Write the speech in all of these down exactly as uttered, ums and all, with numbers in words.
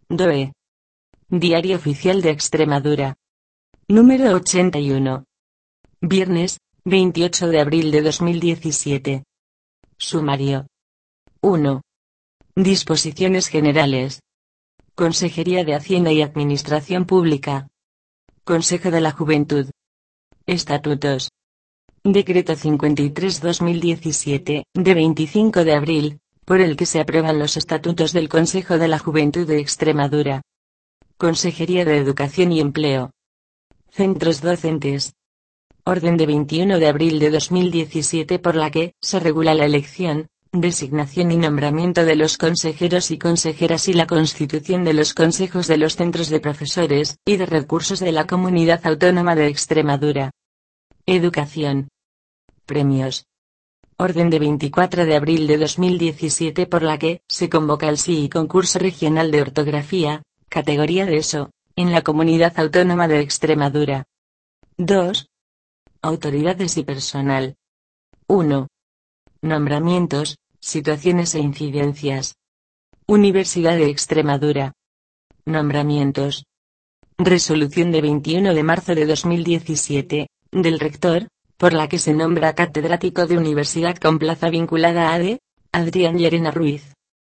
D O E. Diario Oficial de Extremadura. Número ochenta y uno. Viernes, veintiocho de abril de dos mil diecisiete. Sumario. uno. Disposiciones generales. Consejería de Hacienda y Administración Pública. Consejo de la Juventud. Estatutos. Decreto cincuenta y tres barra dos mil diecisiete, de veinticinco de abril, por el que se aprueban los estatutos del Consejo de la Juventud de Extremadura. Consejería de Educación y Empleo. Centros docentes. Orden de veintiuno de abril de dos mil diecisiete por la que se regula la elección, designación y nombramiento de los consejeros y consejeras y la constitución de los consejos de los centros de profesores y de recursos de la Comunidad Autónoma de Extremadura. Educación. Premios. Orden de veinticuatro de abril de dos mil diecisiete por la que se convoca el S I I Concurso Regional de Ortografía, categoría de ESO, en la Comunidad Autónoma de Extremadura. dos. Autoridades y personal. uno. Nombramientos, situaciones e incidencias. Universidad de Extremadura. Nombramientos. Resolución de veintiuno de marzo de dos mil diecisiete, del rector, por la que se nombra catedrático de universidad con plaza vinculada a ADE, Adrián Llerena Ruiz.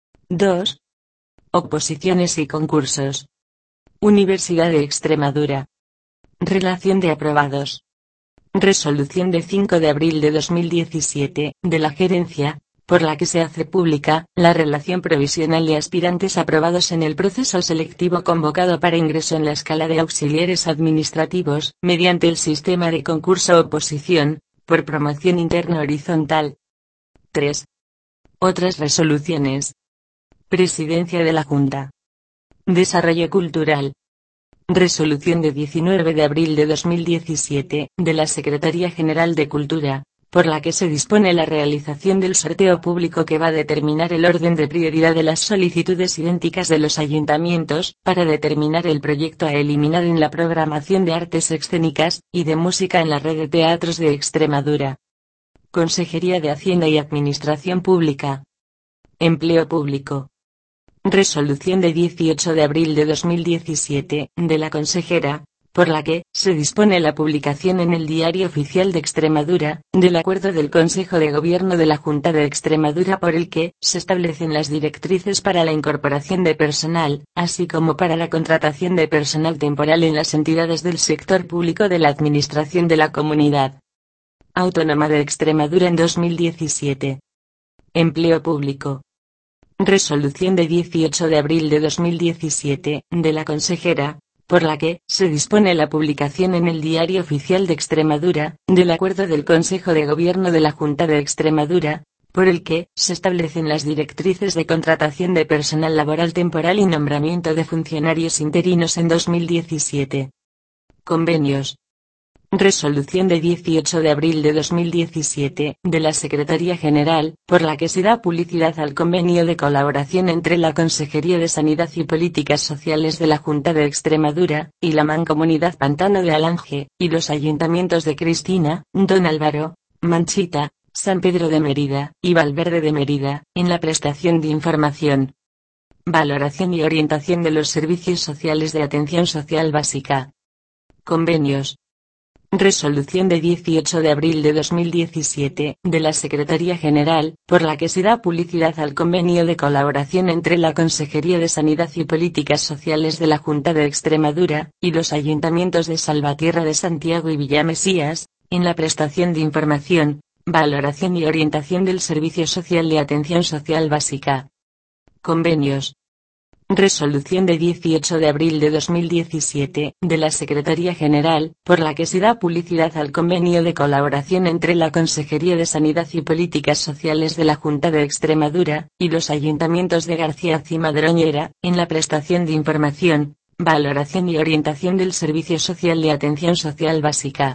dos. Oposiciones y concursos. Universidad de Extremadura. Relación de aprobados. Resolución de cinco de abril de dos mil diecisiete, de la Gerencia, por la que se hace pública la relación provisional de aspirantes aprobados en el proceso selectivo convocado para ingreso en la escala de auxiliares administrativos, mediante el sistema de concurso-oposición, por promoción interna horizontal. tres. Otras resoluciones. Presidencia de la Junta. Desarrollo cultural. Resolución de diecinueve de abril de dos mil diecisiete, de la Secretaría General de Cultura, por la que se dispone la realización del sorteo público que va a determinar el orden de prioridad de las solicitudes idénticas de los ayuntamientos, para determinar el proyecto a eliminar en la programación de artes escénicas, y de música en la red de teatros de Extremadura. Consejería de Hacienda y Administración Pública. Empleo Público. Resolución de dieciocho de abril de dos mil diecisiete, de la consejera, por la que se dispone la publicación en el Diario Oficial de Extremadura, del acuerdo del Consejo de Gobierno de la Junta de Extremadura por el que se establecen las directrices para la incorporación de personal, así como para la contratación de personal temporal en las entidades del sector público de la Administración de la Comunidad Autónoma de Extremadura en dos mil diecisiete. Empleo Público. Resolución de dieciocho de abril de dos mil diecisiete, de la consejera, por la que se dispone la publicación en el Diario Oficial de Extremadura, del acuerdo del Consejo de Gobierno de la Junta de Extremadura, por el que se establecen las directrices de contratación de personal laboral temporal y nombramiento de funcionarios interinos en dos mil diecisiete. Convenios. Resolución de dieciocho de abril de dos mil diecisiete, de la Secretaría General, por la que se da publicidad al convenio de colaboración entre la Consejería de Sanidad y Políticas Sociales de la Junta de Extremadura, y la Mancomunidad Pantano de Alange, y los ayuntamientos de Cristina, Don Álvaro, Manchita, San Pedro de Mérida, y Valverde de Mérida, en la prestación de información, valoración y orientación de los servicios sociales de atención social básica. Convenios. Resolución de dieciocho de abril de dos mil diecisiete, de la Secretaría General, por la que se da publicidad al convenio de colaboración entre la Consejería de Sanidad y Políticas Sociales de la Junta de Extremadura, y los ayuntamientos de Salvatierra de Santiago y Villamesías, en la prestación de información, valoración y orientación del Servicio Social de Atención Social Básica. Convenios. Resolución de dieciocho de abril de dos mil diecisiete, de la Secretaría General, por la que se da publicidad al convenio de colaboración entre la Consejería de Sanidad y Políticas Sociales de la Junta de Extremadura, y los ayuntamientos de García y Madroñera, en la prestación de información, valoración y orientación del Servicio Social de Atención Social Básica.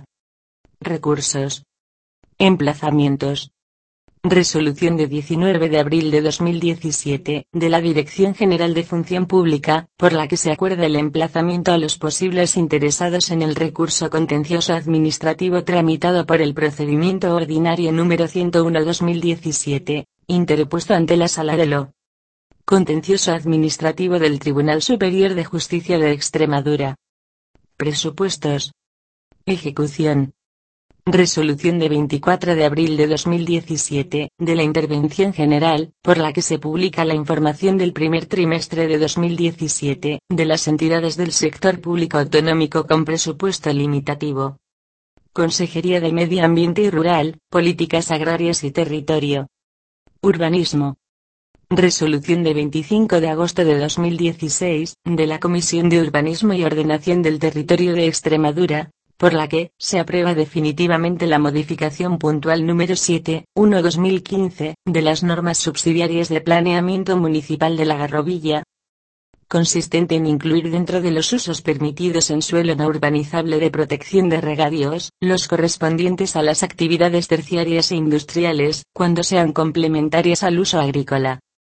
Recursos. Emplazamientos. Resolución de diecinueve de abril de dos mil diecisiete, de la Dirección General de Función Pública, por la que se acuerda el emplazamiento a los posibles interesados en el recurso contencioso administrativo tramitado por el procedimiento ordinario número ciento uno barra dos mil diecisiete, interpuesto ante la Sala de lo Contencioso administrativo del Tribunal Superior de Justicia de Extremadura. Presupuestos. Ejecución. Resolución de veinticuatro de abril de dos mil diecisiete, de la Intervención General, por la que se publica la información del primer trimestre de dos mil diecisiete, de las entidades del sector público autonómico con presupuesto limitativo. Consejería de Medio Ambiente y Rural, Políticas Agrarias y Territorio. Urbanismo. Resolución de veinticinco de agosto de dos mil dieciséis, de la Comisión de Urbanismo y Ordenación del Territorio de Extremadura, por la que se aprueba definitivamente la modificación puntual número siete punto uno barra dos mil quince, de las normas subsidiarias de planeamiento municipal de la Garrovilla, consistente en incluir dentro de los usos permitidos en suelo no urbanizable de protección de regadíos, los correspondientes a las actividades terciarias e industriales, cuando sean complementarias al uso agrícola.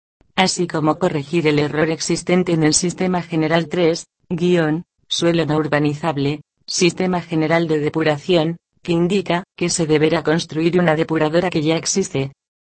Así como corregir el error existente en el Sistema General tres, guión, suelo no urbanizable, Sistema General de Depuración, que indica que se deberá construir una depuradora que ya existe.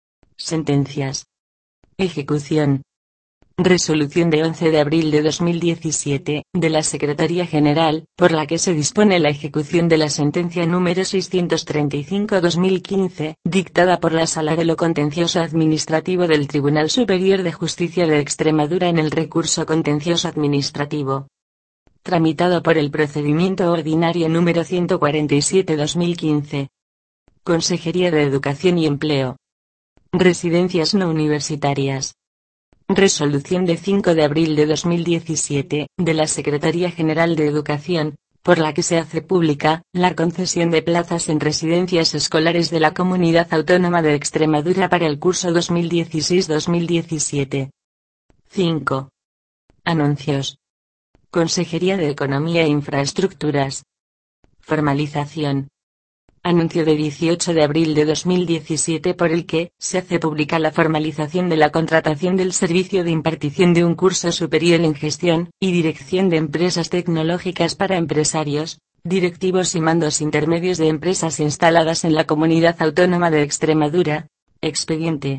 Sentencias. Ejecución. Resolución de once de abril de dos mil diecisiete, de la Secretaría General, por la que se dispone la ejecución de la sentencia número seiscientos treinta y cinco barra dos mil quince, dictada por la Sala de lo Contencioso Administrativo del Tribunal Superior de Justicia de Extremadura en el recurso contencioso administrativo, tramitado por el procedimiento ordinario número ciento cuarenta y siete barra dos mil quince. Consejería de Educación y Empleo. Residencias no universitarias. Resolución de cinco de abril de dos mil diecisiete, de la Secretaría General de Educación, por la que se hace pública la concesión de plazas en residencias escolares de la Comunidad Autónoma de Extremadura para el curso dos mil dieciséis dos mil diecisiete. cinco. Anuncios. Consejería de Economía e Infraestructuras. Formalización. Anuncio de dieciocho de abril de dos mil diecisiete por el que se hace pública la formalización de la contratación del servicio de impartición de un curso superior en gestión y dirección de empresas tecnológicas para empresarios, directivos y mandos intermedios de empresas instaladas en la Comunidad Autónoma de Extremadura. Expediente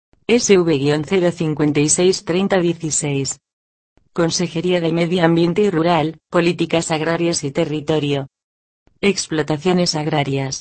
S V cero cincuenta y seis treinta dieciséis. Consejería de Medio Ambiente y Rural, Políticas Agrarias y Territorio. Explotaciones agrarias.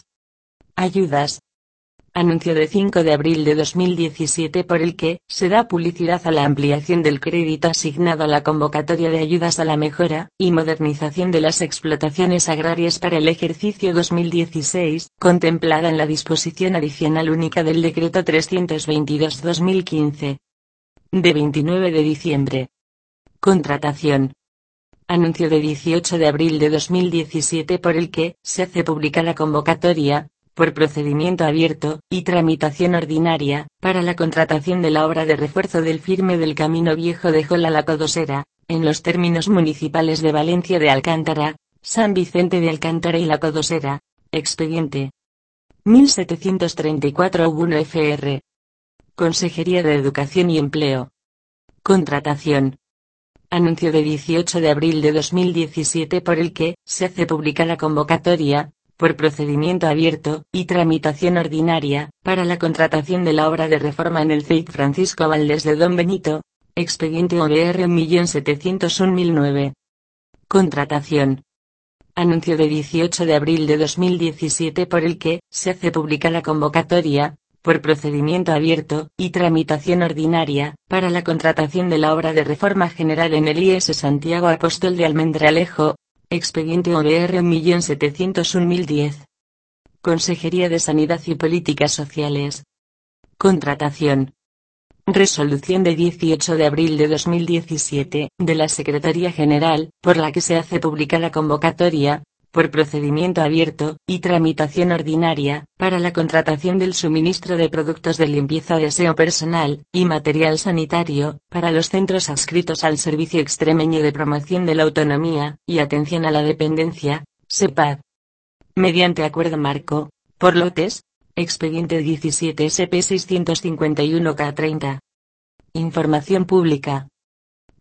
Ayudas. Anuncio de cinco de abril de dos mil diecisiete por el que se da publicidad a la ampliación del crédito asignado a la convocatoria de ayudas a la mejora y modernización de las explotaciones agrarias para el ejercicio dos mil dieciséis, contemplada en la disposición adicional única del Decreto trescientos veintidós barra dos mil quince. De veintinueve de diciembre. Contratación. Anuncio de dieciocho de abril de dos mil diecisiete por el que se hace pública la convocatoria, por procedimiento abierto y tramitación ordinaria, para la contratación de la obra de refuerzo del firme del Camino Viejo de Jola La Codosera, en los términos municipales de Valencia de Alcántara, San Vicente de Alcántara y La Codosera. Expediente mil setecientos treinta y cuatro uno F R. Consejería de Educación y Empleo. Contratación. Anuncio de dieciocho de abril de dos mil diecisiete por el que se hace pública la convocatoria, por procedimiento abierto y tramitación ordinaria, para la contratación de la obra de reforma en el C I C Francisco Valdés de Don Benito. Expediente O B R un setecientos uno mil nueve. Contratación. Anuncio de dieciocho de abril de dos mil diecisiete por el que se hace pública la convocatoria, por procedimiento abierto y tramitación ordinaria, para la contratación de la obra de reforma general en el I E S Santiago Apóstol de Almendralejo. Expediente O B R un setecientos uno mil diez. Consejería de Sanidad y Políticas Sociales. Contratación. Resolución de dieciocho de abril de dos mil diecisiete, de la Secretaría General, por la que se hace pública la convocatoria, por procedimiento abierto y tramitación ordinaria, para la contratación del suministro de productos de limpieza de aseo personal y material sanitario, para los centros adscritos al Servicio Extremeño de Promoción de la Autonomía y Atención a la Dependencia, SEPAD. Mediante acuerdo marco, por lotes, expediente diecisiete S P seiscientos cincuenta y uno K treinta. Información pública.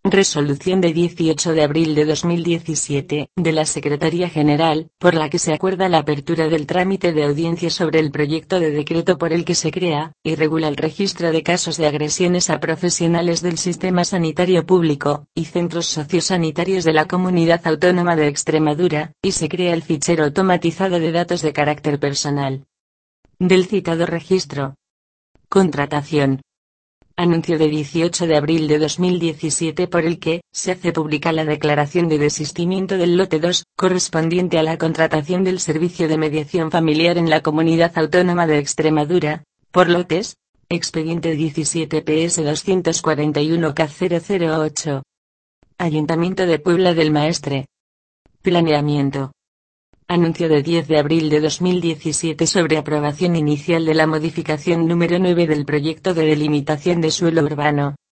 Resolución de dieciocho de abril de dos mil diecisiete, de la Secretaría General, por la que se acuerda la apertura del trámite de audiencia sobre el proyecto de decreto por el que se crea, y regula el registro de casos de agresiones a profesionales del sistema sanitario público, y centros sociosanitarios de la Comunidad Autónoma de Extremadura, y se crea el fichero automatizado de datos de carácter personal del citado registro. Contratación. Anuncio de dieciocho de abril de dos mil diecisiete por el que se hace pública la declaración de desistimiento del lote dos, correspondiente a la contratación del servicio de mediación familiar en la Comunidad Autónoma de Extremadura, por lotes, expediente diecisiete P S doscientos cuarenta y uno K cero cero ocho. Ayuntamiento de Puebla del Maestre. Planeamiento. Anuncio de diez de abril de dos mil diecisiete sobre aprobación inicial de la modificación número nueve del proyecto de delimitación de suelo urbano.